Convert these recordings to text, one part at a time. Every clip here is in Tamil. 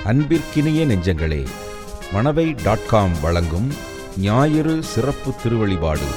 அன்பிற்கினிய நெஞ்சங்களே, மணவை.com வழங்கும் ஞாயிறு சிறப்பு திருவழிபாடு.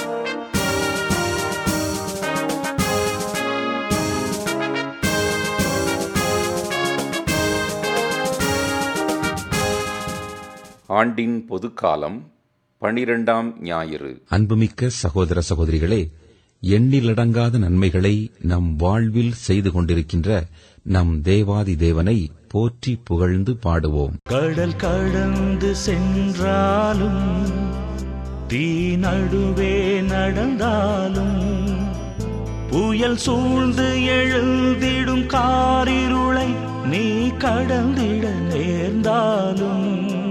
ஆண்டின் பொதுக்காலம் 12ஆம் ஞாயிறு. அன்புமிக்க சகோதர சகோதரிகளே, எண்ணிலடங்காத நன்மைகளை நம் வாழ்வில் செய்து கொண்டிருக்கின்ற நம் தேவாதி தேவனை போற்றி புகழ்ந்து பாடுவோம். கடல் கடந்து சென்றாலும், தீ நடுவே நடந்தாலும், புயல் சூழ்ந்து எழுந்திடும் காரிருளை நீ கடந்திட நேர்ந்தாலும்,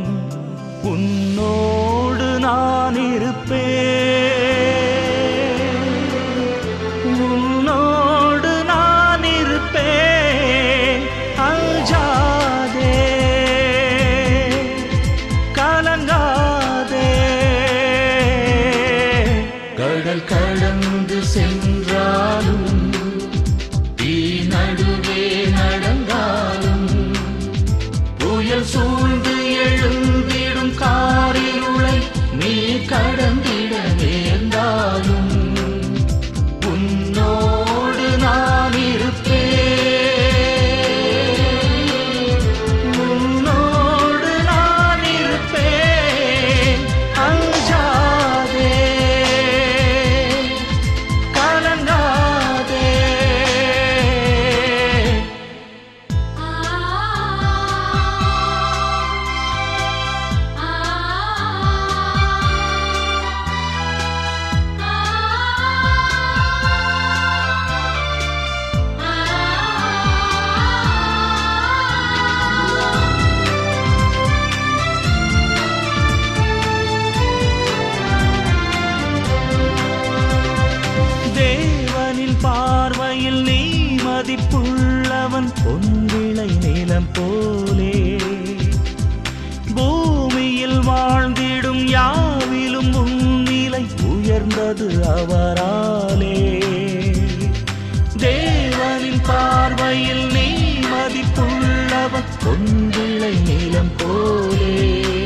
உன்னோடு நான் இருப்பேன், உன்னோடு நான் இருப்பேன். அஞ்சாதே, கலங்காதே. கடல் கடந்து சென்றாலும், தீ நடுவே நடந்தாலும், புயல் சூழ்ந்து எழுந்திடும் காரிருளை நீ கடந்திட நேர்ந்தாலும், உன்னோடு நான் இருப்பேன், உன்னோடு நான் இருப்பேன். அஞ்சாதே, கலங்காதே. தேவனின் பார்வையில் நீ மதிப்புள்ளவன், பொன்விளை நிலம் போலே. பூமியில் வாழ்ந்திடும் யாவிலும் உன்னிலை உயர்ந்தது அவராலே. தேவனின் பார்வையில் நீ மதிப்புள்ளவன், பொன்விளை நிலம் போலே.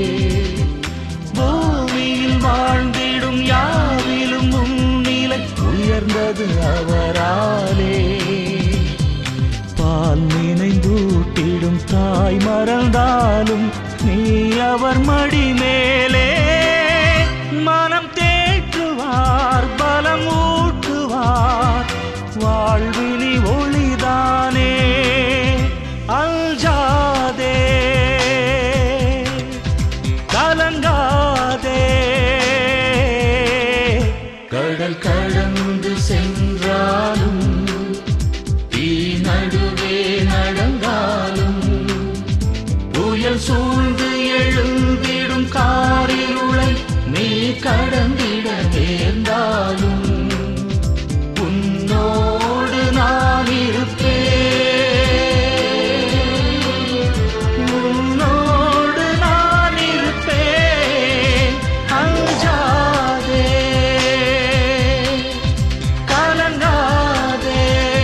பூமியில் வாழ்ந்திடும் யாவிலும் உன்னிலை உயர்ந்தது அவராலே. பால் நினைந்தூட்டிடும் தாய் மறந்தாலும், நீ அவர் மடி மேலே. மனம் தேற்றுவார், பலம் ஊட்டுவார், வாழ்வினி ஒளிதானே. அஞ்சாதே, கலங்காதே. கடல் கடந்து சென்றாலும், தீ நடுவே நடந்தாலும், புயல் சூழ்ந்து எழுந்திடும் காரிருளை நீ கடந்திட நேர்ந்தாலும், உன்னோடு நான் இருப்பேன், உன்னோடு நான் இருப்பேன். அஞ்சாதே, கலங்காதே.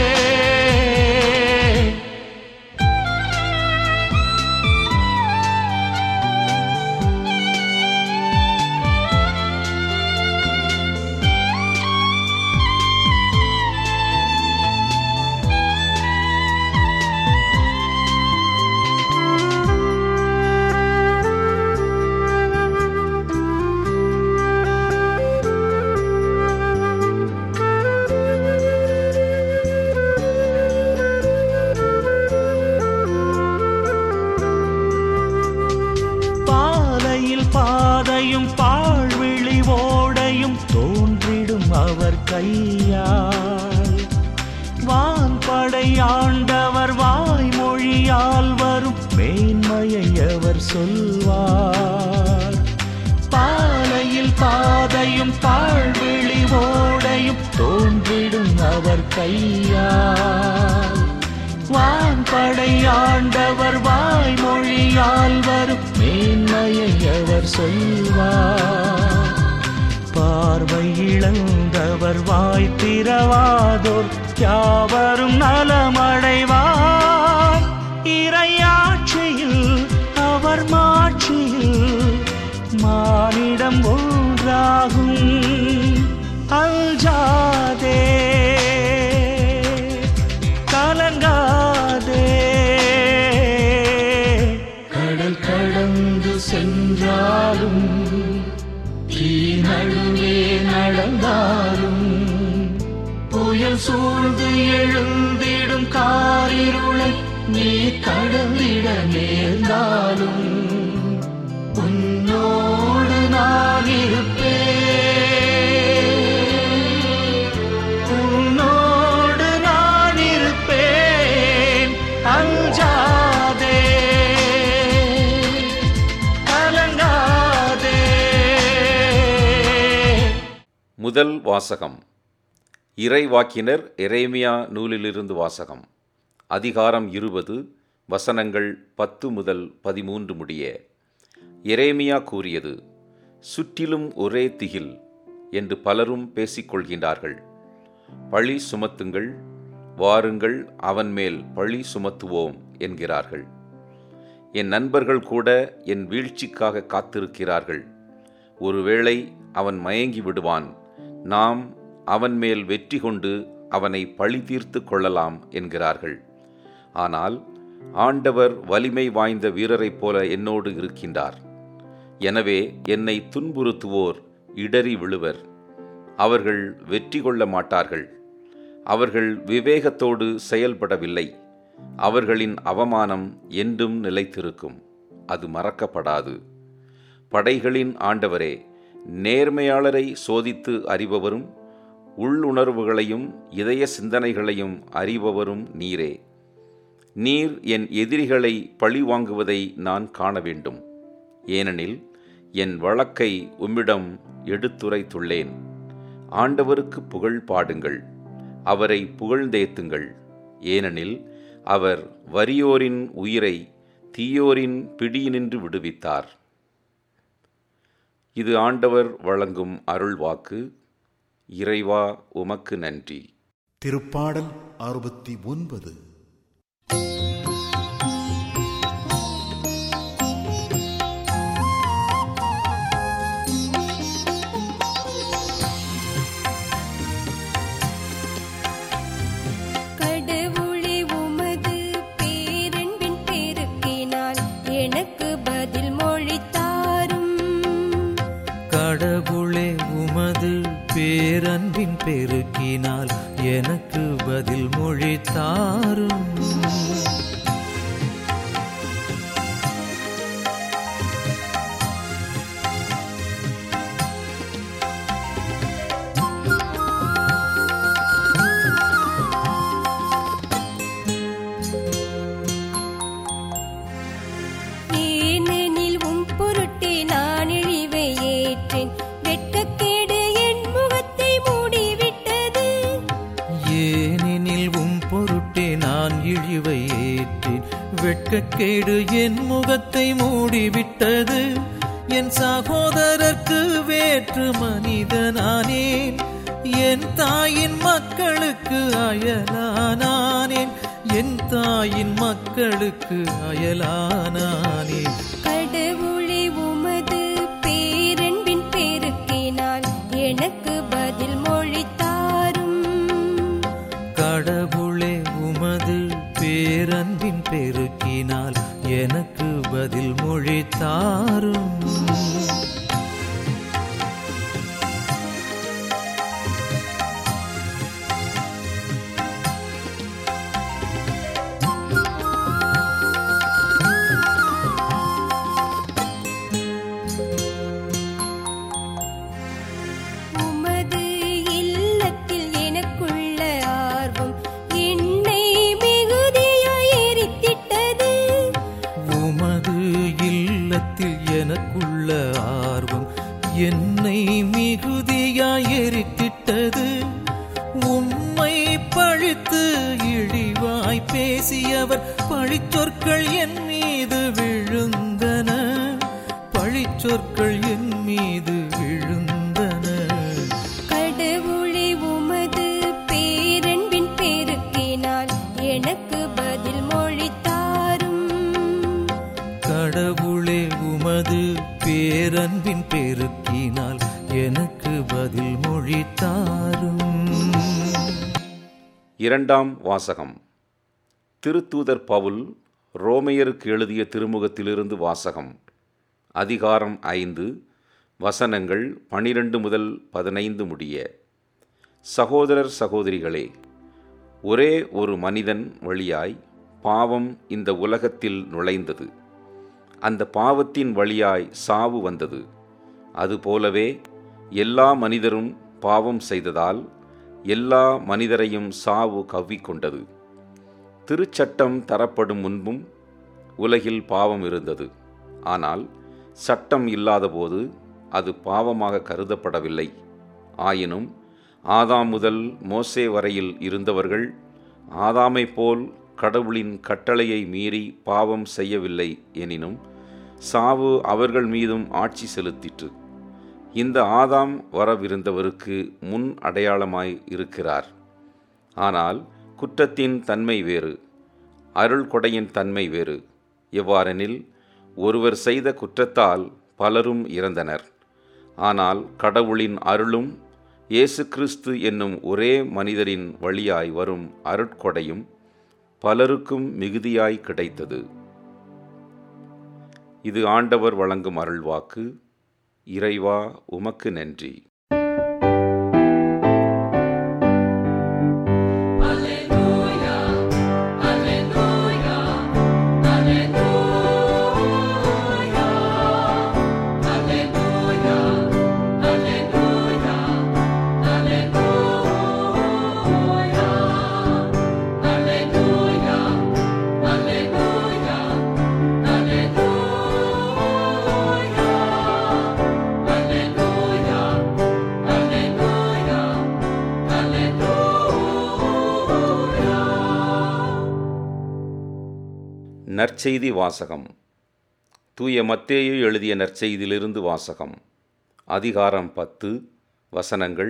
பாலையில் பாதையும் பாழ்விழி ஓடையும் தோன்றிடும் அவர் கையால். வான்படை ஆண்டவர் வாய்மொழியால் வரும் மேன்மையை அவர் சொல்வார். பாலையில் பாதையும் பாழ்விழி ஓடையும் தோன்றிடும் அவர் கையால். வான்படை ஆண்டவர் வாய்மொழியால் வரும் மேன்மையை அவர் சொல்வார். பார்வை இழந்தவர் வாய் திறவாதோர் யாவரும் நலமடைவார். இறையாட்சியில் பாதம் ஒன்றாகும். அஞ்சாதே, கலங்காதே, கடல் கடந்து சென்றாலும் தீ நடுவே நடந்தாலும் புயல் சூழ்ந்து எழுந்திடும் காரிருளை நீ கடந்திட நேர்ந்தாலும் உன்னோடு நான் இருப்பேன், உன்னோடு நான் இருப்பேன். அஞ்சாதே, கலங்காதே. முதல் வாசகம். இறைவாக்கினர் எரேமியா நூலிலிருந்து வாசகம். அதிகாரம் 20, வசனங்கள் 10 முதல் 13 முடிய. எரேமியா கூறியது: சுற்றிலும் ஒரே திகில் என்று பலரும் பேசிக்கொள்கின்றார்கள். பழி சுமத்துங்கள், வாருங்கள், அவன் மேல் பழி சுமத்துவோம் என்கிறார்கள். என் நண்பர்கள் கூட என் வீழ்ச்சிக்காக காத்திருக்கிறார்கள். ஒருவேளை அவன் மயங்கி விடுவான், நாம் அவன் மேல் வெற்றி கொண்டு அவனை பழி தீர்த்து கொள்ளலாம் என்கிறார்கள். ஆனால் ஆண்டவர் வலிமை வாய்ந்த வீரரைப் போல என்னோடு இருக்கின்றார். எனவே என்னை துன்புறுத்துவோர் இடறி விழுவர், அவர்கள் வெற்றி கொள்ள மாட்டார்கள். அவர்கள் விவேகத்தோடு செயல்படவில்லை. அவர்களின் அவமானம் என்றும் நிலைத்திருக்கும், அது மறக்கப்படாது. படைகளின் ஆண்டவரே, நேர்மையாளரை சோதித்து அறிபவரும் உள்ளுணர்வுகளையும் இதய சிந்தனைகளையும் அறிபவரும் நீரே. நீர் என் எதிரிகளை பழி வாங்குவதை நான் காண வேண்டும். ஏனெனில் என் வழக்கை உம்மிடம் எடுத்துரைத்துள்ளேன். ஆண்டவருக்கு புகழ் பாடுங்கள், அவரை புகழ்ந்தேத்துங்கள். ஏனெனில் அவர் வறியோரின் உயிரை தீயோரின் பிடியினின்று விடுவித்தார். இது ஆண்டவர் வழங்கும் அருள்வாக்கு. இறைவா, உமக்கு நன்றி. திருப்பாடல் 69. கடவுளே, உமது பேரன்பின் பெருக்கினால் எனக்கு பதில் மொழி தாரும். கடவுளே, உமது பேரன்பின் பெருக்கினால் எனக்கு பதில் மொழி தாரும். ஏனெனில் உம் பொருட்டே நான் இழிவை ஏற்றேன், வெட்கக்கேடு என் முகத்தை மூடிவிட்டது. ஏனெனில் உம் பொருட்டே நான் இழிவை ஏற்றேன், வெட்கக்கேடு என் முகத்தை மூடிவிட்டது. என் சகோதரர்க்கு வேற்று மனிதனானேன், என் தாயின் மக்களுக்கு அயலானானேன், என் தாயின் மக்களுக்கு அயலானானேன். கடவுளே, உமது பேரன்பின் பெருக்கினால் எனக்கு பதில் மொழி தாரும். கடவுளே, உமது பேரன்பின் பெருக்கினால் எனக்கு பதில் மொழி தாரும். உமது இல்லத்தில் எனக்குள்ள ஆர்வம் என்னை மிகுதியாய் எரித்திட்டது. உமது இல்லத்தில் எனக்குள்ள ஆர்வம் என்னை மிகுதியாய் எரித்திட்டது. உம்மை பழித்து இழிவாய் பேசியவர் பழிச்சொற்கள் என் மீது விழுந்தன, பழிச்சொற்கள் என் மீது விழுந்தன. கடவுளே, உமது பேரன்பின் பெருக்கினால் எனக்கு பதில் மொழி தாரும். கடவுளே, உமது பேர் பேரன்பின் பெருக்கினால் எனக்கு பதில் மொழி தாரும். இரண்டாம் வாசகம். திருத்தூதர் பவுல் ரோமையருக்கு எழுதிய திருமுகத்திலிருந்து வாசகம். அதிகாரம் 5, வசனங்கள் 12 முதல் 15 முடிய. சகோதரர் சகோதரிகளே, ஒரே ஒரு மனிதன் வழியாய் பாவம் இந்த உலகத்தில் நுழைந்தது. அந்த பாவத்தின் வழியாய் சாவு வந்தது. அதுபோலவே எல்லா மனிதரும் பாவம் செய்ததால் எல்லா மனிதரையும் சாவு கவ்விக்கொண்டது. திருச்சட்டம் தரப்படும் முன்பும் உலகில் பாவம் இருந்தது. ஆனால் சட்டம் இல்லாதபோது அது பாவமாக கருதப்படவில்லை. ஆயினும் ஆதாம் முதல் மோசே வரையில் இருந்தவர்கள் ஆதாமைப் போல் கடவுளின் கட்டளையை மீறி பாவம் செய்யவில்லை எனினும் சாவு அவர்கள் மீதும் ஆட்சி செலுத்திற்று. இந்த ஆதாம் வரவிருந்தவருக்கு முன் அடையாளமாய் இருக்கிறார். ஆனால் குற்றத்தின் தன்மை வேறு, அருள் கொடையின் தன்மை வேறு. எவ்வாறெனில், ஒருவர் செய்த குற்றத்தால் பலரும் இறந்தனர். ஆனால் கடவுளின் அருளும் இயேசு கிறிஸ்து என்னும் ஒரே மனிதரின் வழியாய் வரும் அருட்கொடையும் பலருக்கும் மிகுதியாய் கிடைத்தது. இது ஆண்டவர் வழங்கும் அருள்வாக்கு. இறைவா, உமக்கு நன்றி. நற்செய்தி வாசகம். தூய மத்தேயு எழுதிய நற்செய்தியிலிருந்து வாசகம். அதிகாரம் 10, வசனங்கள்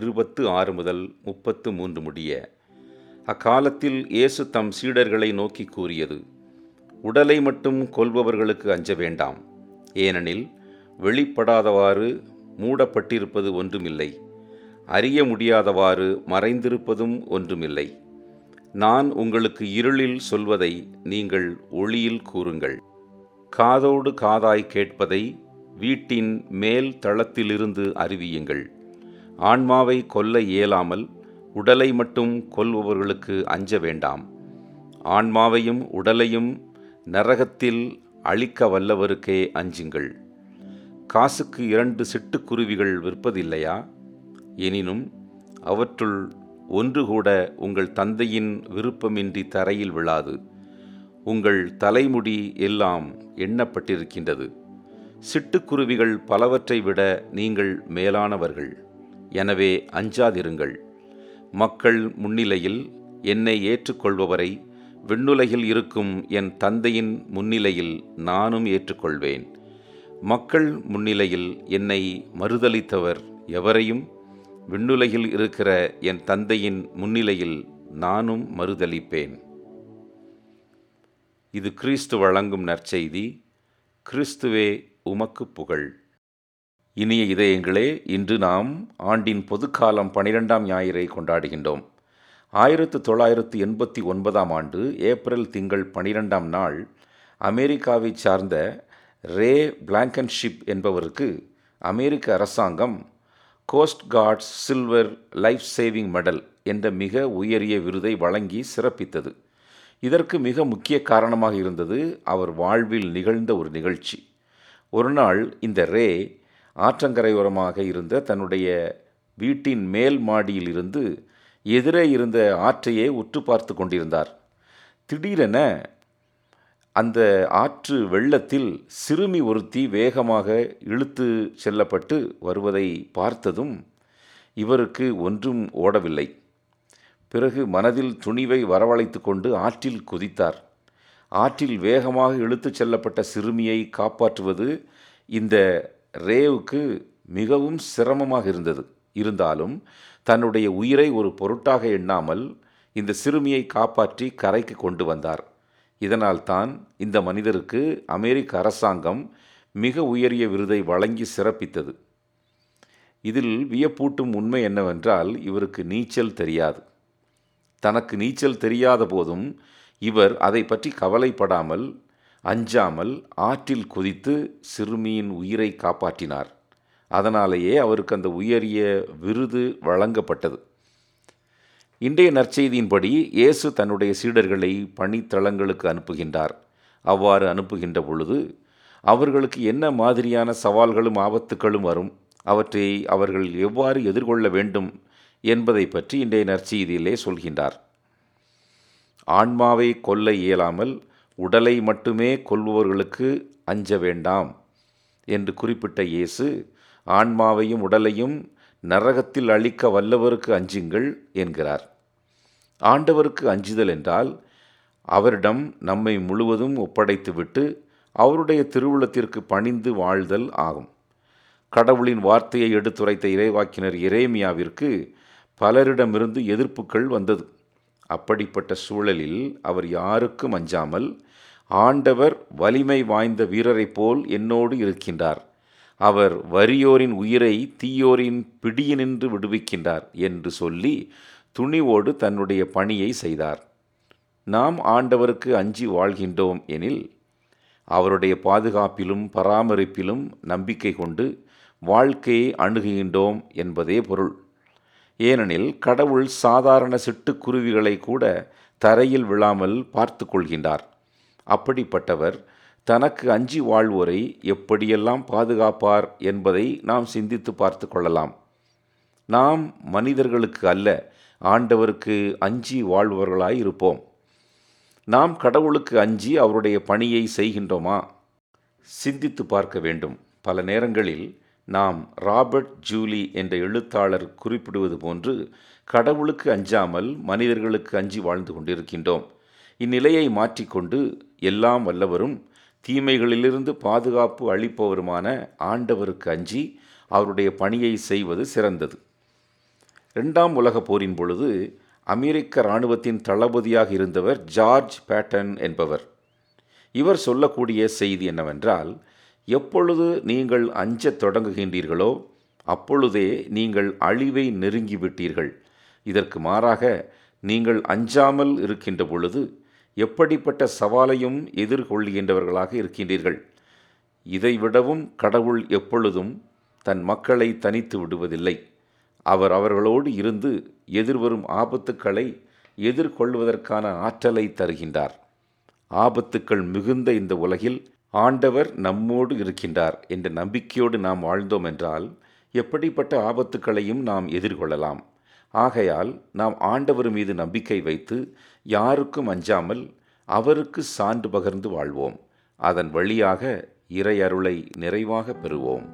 26 முதல் 33 முடிய. அக்காலத்தில் இயேசு தம் சீடர்களை நோக்கி கூறியது: உடலை மட்டும் கொல்பவர்களுக்கு அஞ்ச வேண்டாம். ஏனெனில் வெளிப்படாதவாறு மூடப்பட்டிருப்பது ஒன்றுமில்லை, அறிய முடியாதவாறு மறைந்திருப்பதும் ஒன்றுமில்லை. நான் உங்களுக்கு இருளில் சொல்வதை நீங்கள் ஒளியில் கூறுங்கள். காதோடு காதாய் கேட்பதை வீட்டின் மேல் தளத்திலிருந்து அறிவியுங்கள். ஆன்மாவை கொல்ல இயலாமல் உடலை மட்டும் கொல்பவர்களுக்கு அஞ்ச வேண்டாம். ஆன்மாவையும் உடலையும் நரகத்தில் அழிக்க வல்லவருக்கே அஞ்சுங்கள். காசுக்கு 2 சிட்டுக்குருவிகள் விற்பதில்லையா? எனினும் அவற்றுள் ஒன்று கூட உங்கள் தந்தையின் விருப்பமின்றி தரையில் விழாது. உங்கள் தலைமுடி எல்லாம் எண்ணப்பட்டிருக்கின்றது. சிட்டுக்குருவிகள் பலவற்றை விட நீங்கள் மேலானவர்கள். எனவே அஞ்சாதிருங்கள். மக்கள் முன்னிலையில் என்னை ஏற்றுக்கொள்பவரை விண்ணுலகில் இருக்கும் என் தந்தையின் முன்னிலையில் நானும் ஏற்றுக்கொள்வேன். மக்கள் முன்னிலையில் என்னை மறுதலித்தவர் எவரையும் விண்ணுலகில் இருக்கிற என் தந்தையின் முன்னிலையில் நானும் மறுதலிப்பேன். இது கிறிஸ்து வழங்கும் நற்செய்தி. கிறிஸ்துவே, உமக்கு புகழ். இனிய இதயங்களே, இன்று நாம் ஆண்டின் பொதுக்காலம் 12ஆம் ஞாயிறை கொண்டாடுகின்றோம். 1989ஆம் ஆண்டு ஏப்ரல் திங்கள் 12ஆம் நாள் அமெரிக்காவைச் சார்ந்த ரே பிளாங்கன்ஷிப் என்பவருக்கு அமெரிக்க அரசாங்கம் coast guards silver life saving medal என்ற மிக உயரிய விருதை வழங்கி சிறப்பித்தது. இதற்கு மிக முக்கிய காரணமாக இருந்தது அவர் வாழ்வில் நிகழ்ந்த ஒரு நிகழ்ச்சி. ஒரு நாள் இந்த ரே ஆற்றங்கரையோரமாக இருந்த தன்னுடைய வீட்டின் மேல் மாடியில் இருந்து எதிரே இருந்த ஆற்றையே உற்று பார்த்து கொண்டிருந்தார். திடீரென அந்த ஆற்று வெள்ளத்தில் சிறுமி ஒருத்தி வேகமாக இழுத்து செல்லப்பட்டு வருவதை பார்த்ததும் இவருக்கு ஒன்றும் ஓடவில்லை. பிறகு மனதில் துணிவை வரவழைத்து கொண்டு ஆற்றில் குதித்தார். ஆற்றில் வேகமாக இழுத்துச் செல்லப்பட்ட சிறுமியை காப்பாற்றுவது இந்த ரேவுக்கு மிகவும் சிரமமாக இருந்தது. இருந்தாலும் தன்னுடைய உயிரை ஒரு பொருட்டாக எண்ணாமல் இந்த சிறுமியை காப்பாற்றி கரைக்கு கொண்டு வந்தார். இதனால் தான் இந்த மனிதருக்கு அமெரிக்க அரசாங்கம் மிக உயரிய விருதை வழங்கி சிறப்பித்தது. இதில் வியப்பூட்டும் உண்மை என்னவென்றால், இவருக்கு நீச்சல் தெரியாது. தனக்கு நீச்சல் தெரியாத போதும் இவர் அதை பற்றி கவலைப்படாமல், அஞ்சாமல் ஆற்றில் குதித்து சிறுமியின் உயிரை காப்பாற்றினார். அதனாலேயே அவருக்கு அந்த உயரிய விருது வழங்கப்பட்டது. இன்றைய நற்செய்தியின்படி இயேசு தன்னுடைய சீடர்களை பணித்தளங்களுக்கு அனுப்புகின்றார். அவ்வாறு அனுப்புகின்ற பொழுது அவர்களுக்கு என்ன மாதிரியான சவால்களும் ஆபத்துக்களும் வரும், அவற்றை அவர்கள் எவ்வாறு எதிர்கொள்ள வேண்டும் என்பதை பற்றி இன்றைய நற்செய்தியிலே சொல்கின்றார். ஆன்மாவை கொல்ல இயலாமல் உடலை மட்டுமே கொல்பவர்களுக்கு அஞ்ச வேண்டாம் என்று குறிப்பிட்ட இயேசு, ஆன்மாவையும் உடலையும் நரகத்தில் அழிக்க வல்லவருக்கு அஞ்சுங்கள் என்கிறார். ஆண்டவருக்கு அஞ்சுதல் என்றால் அவரிடம் நம்மை முழுவதும் ஒப்படைத்துவிட்டு அவருடைய திருவுளத்திற்கு பணிந்து வாழ்தல் ஆகும். கடவுளின் வார்த்தையை எடுத்துரைத்த இறைவாக்கினர் எரேமியாவிற்கு பலரிடமிருந்து எதிர்ப்புகள் வந்தது. அப்படிப்பட்ட சூழலில் அவர் யாருக்கும் அஞ்சாமல், ஆண்டவர் வலிமை வாய்ந்த வீரரைப் போல் என்னோடு இருக்கின்றார், அவர் வறியோரின் உயிரை தீயோரின் பிடியினின்று விடுவிக்கின்றார் என்று சொல்லி துணிவோடு தன்னுடைய பணியை செய்தார். நாம் ஆண்டவருக்கு அஞ்சி வாழ்கின்றோம் எனில் அவருடைய பாதுகாப்பிலும் பராமரிப்பிலும் நம்பிக்கை கொண்டு வாழ்க்கையை அணுகுகின்றோம் என்பதே பொருள். ஏனெனில் கடவுள் சாதாரண சிட்டுக்குருவிகளை கூட தரையில் விழாமல் பார்த்து கொள்கின்றார். அப்படிப்பட்டவர் தனக்கு அஞ்சி வாழ்வோரை எப்படியெல்லாம் பாதுகாப்பார் என்பதை நாம் சிந்தித்து பார்த்து கொள்ளலாம். நாம் மனிதர்களுக்கு அல்ல, ஆண்டவருக்கு அஞ்சி வாழ்பவர்களாய் இருப்போம். நாம் கடவுளுக்கு அஞ்சி அவருடைய பணியை செய்கின்றோமா? சிந்தித்து பார்க்க வேண்டும். பல நேரங்களில் நாம் ராபர்ட் ஜூலி என்ற எழுத்தாளர் குறிப்பிடுவது போன்று கடவுளுக்கு அஞ்சாமல் மனிதர்களுக்கு அஞ்சி வாழ்ந்து கொண்டிருக்கின்றோம். இந்நிலையை மாற்றிக்கொண்டு எல்லாம் வல்லவரும் தீமைகளிலிருந்து பாதுகாப்பு அளிப்பவருமான ஆண்டவருக்கு அஞ்சி அவருடைய பணியை செய்வது சிறந்தது. 2ஆம் உலகப் போரின் பொழுது அமெரிக்க இராணுவத்தின் தளபதியாக இருந்தவர் ஜார்ஜ் பேட்டன் என்பவர். இவர் சொல்லக்கூடிய செய்தி என்னவென்றால், எப்பொழுது நீங்கள் அஞ்சத் தொடங்குகின்றீர்களோ அப்பொழுதே நீங்கள் அழிவை நெருங்கிவிட்டீர்கள். இதற்கு மாறாக நீங்கள் அஞ்சாமல் இருக்கின்ற பொழுது எப்படிப்பட்ட சவாலையும் எதிர்கொள்கின்றவர்களாக இருக்கின்றீர்கள். இதைவிடவும் கடவுள் எப்பொழுதும் தன் மக்களை தனித்து விடுவதில்லை. அவர் அவர்களோடு இருந்து எதிர்வரும் ஆபத்துக்களை எதிர்கொள்வதற்கான ஆற்றலை தருகின்றார். ஆபத்துக்கள் மிகுந்த இந்த உலகில் ஆண்டவர் நம்மோடு இருக்கின்றார் என்ற நம்பிக்கையோடு நாம் வாழ்ந்தோம் என்றால் எப்படிப்பட்ட ஆபத்துக்களையும் நாம் எதிர்கொள்ளலாம். ஆகையால் நாம் ஆண்டவர் மீது நம்பிக்கை வைத்து யாருக்கும் அஞ்சாமல் அவருக்கு சான்று பகர்ந்து வாழ்வோம். அதன் வழியாக இறை அருளை நிறைவாக பெறுவோம்.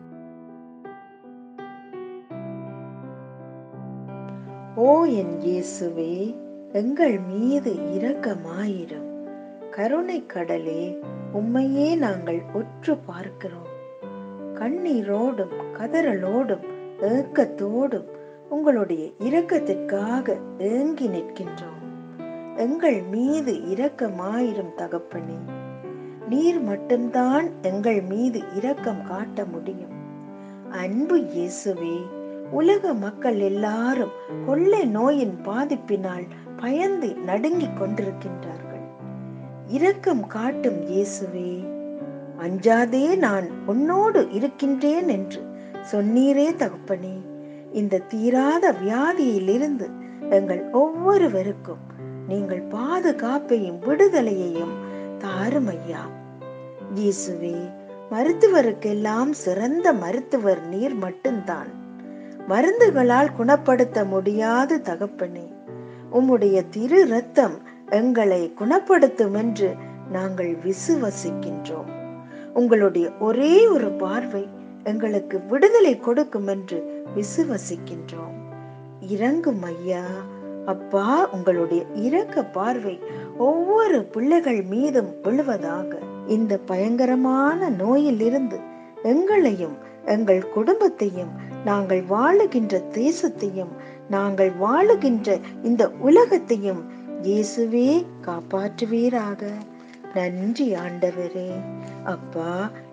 ஓ என் இயேசுவே, எங்கள் மீது இரக்கமாயிரும். கருணை கடலே, உம்மையே நாங்கள் உற்று பார்க்கிறோம். கண்ணீரோடும் கதறலோடும் ஏக்கத்தோடும் உங்களுடைய இரக்கத்திற்காக ஏங்கி நிற்கின்றோம். எங்கள் மீது இரக்கமாயிரும் தகப்பனே. நீர் மட்டும்தான் எங்கள் மீது இரக்கம் காட்ட முடியும். அன்பு இயேசுவே, உலக மக்கள் எல்லாரும் கொள்ளை நோயின் பாதிப்பினால் பயந்து நடுங்கிக் கொண்டிருக்கின்றார்கள். இரக்கம் காட்டும் இயேசுவே, அஞ்சாதே, நான் உன்னோடு இருக்கின்றேன் என்று சொன்னீரே தகப்பனே. இந்த தீராத வியாதியிலிருந்து எங்கள் ஒவ்வொருவருக்கும் நீங்கள் பாதுகாப்பையும் விடுதலையையும் தாரும் ஐயா. இயேசுவே, மருத்துவருக்கெல்லாம் சிறந்த மருத்துவர் நீர் மட்டும்தான். மருந்துகளால் குணப்படுத்த முடியாது தகப்பனே. உம்முடைய திரு இரத்தம் எங்களை குணப்படுத்தும் என்று நாங்கள் விசுவசிக்கின்றோம். உங்களுடைய ஒரே ஒரு பார்வை எங்களுக்கு விடுதலை கொடுக்கும் என்று விசுவசிக்கின்றோம். இரங்கும் ஐயா. அப்பா, உங்களுடைய இரக்க பார்வை ஒவ்வொரு பிள்ளைகள் மீதும் விழுவதாக. இந்த பயங்கரமான நோயிலிருந்து எங்களையும் எங்கள் குடும்பத்தையும் நாங்கள் வாழுகின்ற தேசத்தையும் நாங்கள் வாழுகின்ற இந்த உலகத்தையும் இயேசுவே காப்பாற்றுவீராக. நன்றி ஆண்டவரே. அப்பா,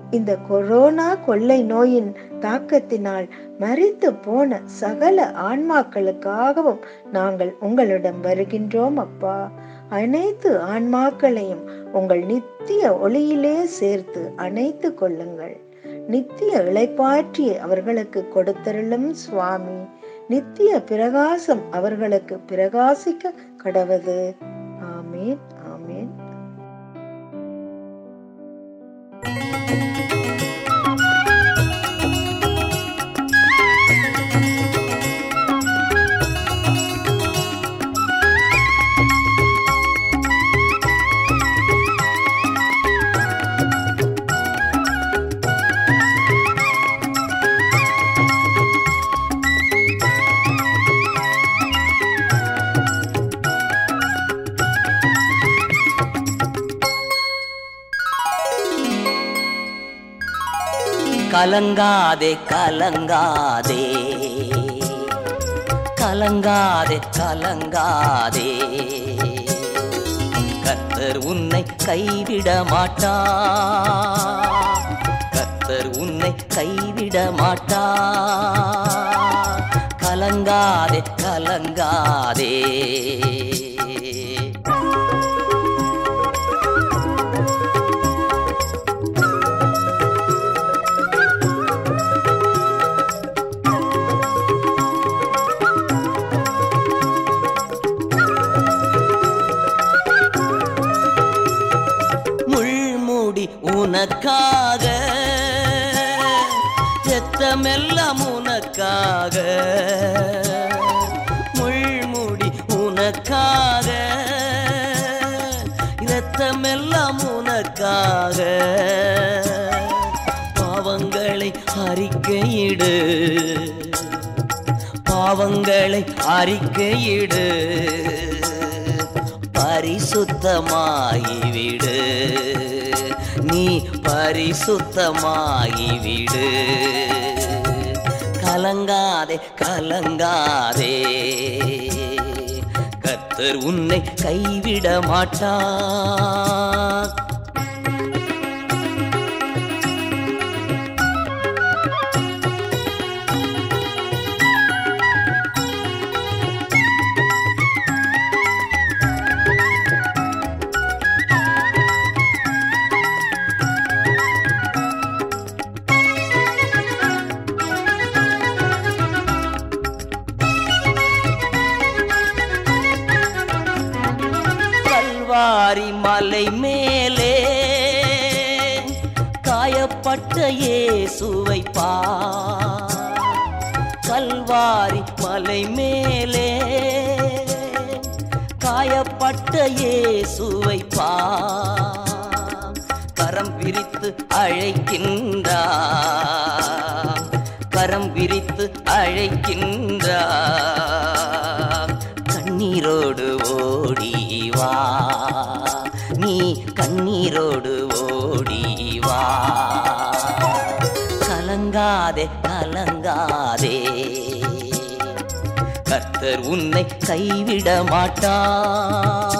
இந்த கொரோனா கொள்ளை நோயின் தாக்கத்தினால் மரித்து போன சகல ஆன்மாக்களுக்காகவும் நாங்கள் உங்களிடம் வருகின்றோம் அப்பா. அனைத்து ஆன்மாக்களையும் உங்கள் நித்திய ஒளியிலே சேர்த்து அணைத்து கொள்ளுங்கள். நித்திய இளைப்பாற்றியை அவர்களுக்கு கொடுத்தருளும் சுவாமி. நித்திய பிரகாசம் அவர்களுக்கு பிரகாசிக்க கடவது. ஆமேன், ஆமேன். கலங்காதே கலங்காதே கலங்காதே கலங்காதே, கர்த்தர் உன்னை கைவிட மாட்டார், கர்த்தர் உன்னை கைவிட மாட்டார். கலங்காதே கலங்காதே. உனக்காக ரத்தமெல்லாம் உனக்காக, முள்முடி உனக்காக ரத்தமெல்லாம் உனக்காக. பாவங்களை அறிக்கையிடு, பாவங்களை அறிக்கையிடு, பரிசுத்தமாகிவிடு, நீ பரிசுத்தமாகிவிடு. கலங்காதே கலங்காதே, கர்த்தர் உன்னை கைவிட மாட்டார். கல்வாரி மலை மேலே காயப்பட்ட இயேசுவை பார், கல்வாரி மலை மேலே காயப்பட்ட இயேசுவை பார். கரம் விரித்து அழைக்கின்றார், கரம் விரித்து அழைக்கின்றார். கண்ணீரோடு ஓடிவா, நீ கண்ணீரோடு ஓடிவா. கலங்காதே கலங்காதே, கர்த்தர் உன்னை கைவிட மாட்டார்.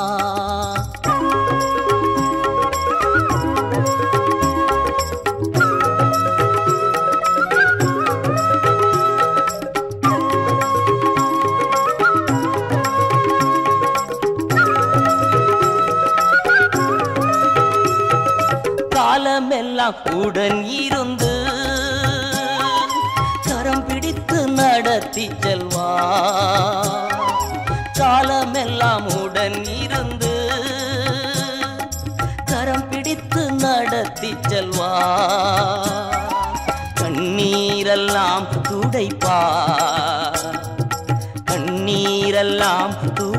காலமெல்லாம் உடன் இருந்து கரம் பிடித்து நடத்தி செல்வார், காலமெல்லாம் உடன் இருந்து கரம் பிடித்து நடத்தி செல்வார். கண்ணீரெல்லாம் துடைப்பார், கண்ணீரெல்லாம்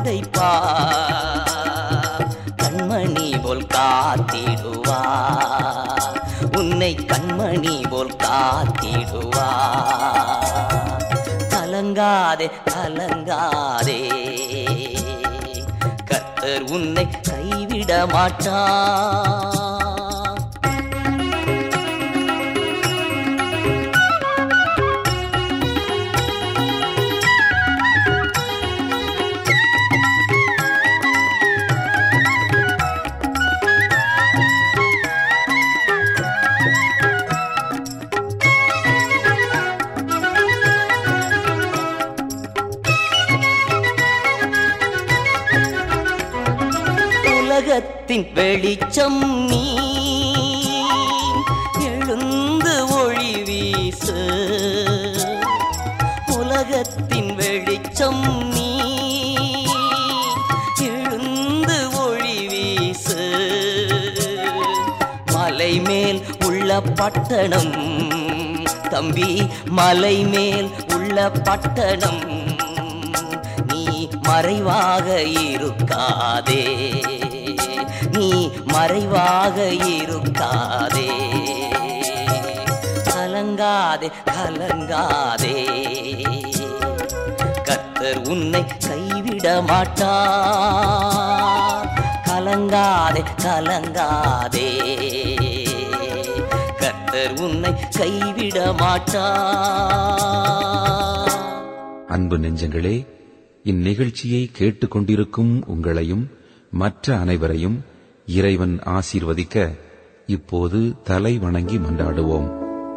துடைப்பார். கண்மணி போல் காத்திடுவார், உன்னை கண்மணி போல் காத்திடுவார். கலங்காதே கலங்காதே, கர்த்தர் உன்னை கைவிட மாட்டார். உலகத்தின் வெளிச்சம் நீ எழுந்து ஒளி வீசு உலகத்தின் வெளிச்சம் நீ எழுந்து ஒளி வீசு மலை மேல் உள்ள பட்டணம் தம்பி மலை மேல் உள்ள பட்டணம் நீ மறைவாக இருக்காதே நீ மறைவாக இருக்காதே கலங்காதே கலங்காதே கர்த்தர் உன்னை கைவிட மாட்டார் கலங்காதே கலங்காதே கர்த்தர் உன்னை கைவிட மாட்டார். அன்பு நெஞ்சங்களே, இந்நிகழ்ச்சியை கேட்டுக்கொண்டிருக்கும் உங்களையும் மற்ற அனைவரையும் இறைவன் ஆசீர்வதிக்க இப்போது தலை வணங்கி மன்றாடுவோம்.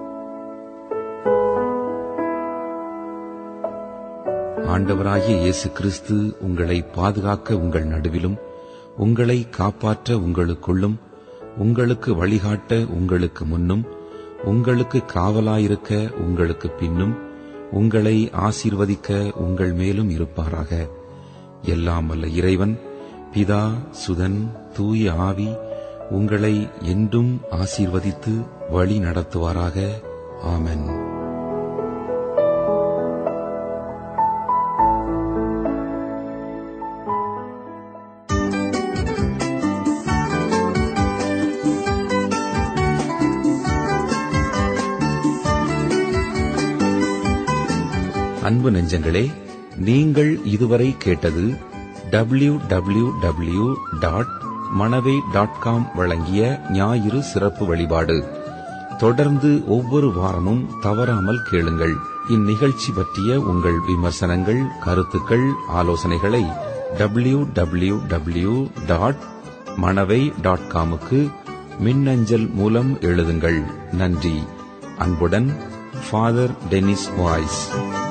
ஆண்டவராகிய இயேசு கிறிஸ்து உங்களை பாதுகாக்க உங்கள் நடுவிலும், உங்களை காப்பாற்ற உங்களுக்குள்ளும், உங்களுக்கு வழிகாட்ட உங்களுக்கு முன்னும், உங்களுக்கு காவலாயிருக்க உங்களுக்கு பின்னும், உங்களை ஆசீர்வதிக்க உங்கள் மேலும் இருப்பாராக. எல்லாம் வல்ல இறைவன் பிதா, சுதன், தூய ஆவி உங்களை என்றும் ஆசீர்வதித்து வழி நடத்துவாராக. ஆமென். அன்பு நெஞ்சங்களே, நீங்கள் இதுவரை கேட்டது www.manavai.com வழங்கிய ஞாயிறு சிறப்பு வழிபாடு. தொடர்ந்து ஒவ்வொரு வாரமும் தவறாமல் கேளுங்கள். இந்நிகழ்ச்சி பற்றிய உங்கள் விமர்சனங்கள், கருத்துக்கள், ஆலோசனைகளை www.manavai.com மின்னஞ்சல் மூலம் எழுதுங்கள். நன்றி. அன்புடன் ஃபாதர் டெனிஸ் வாய்ஸ்.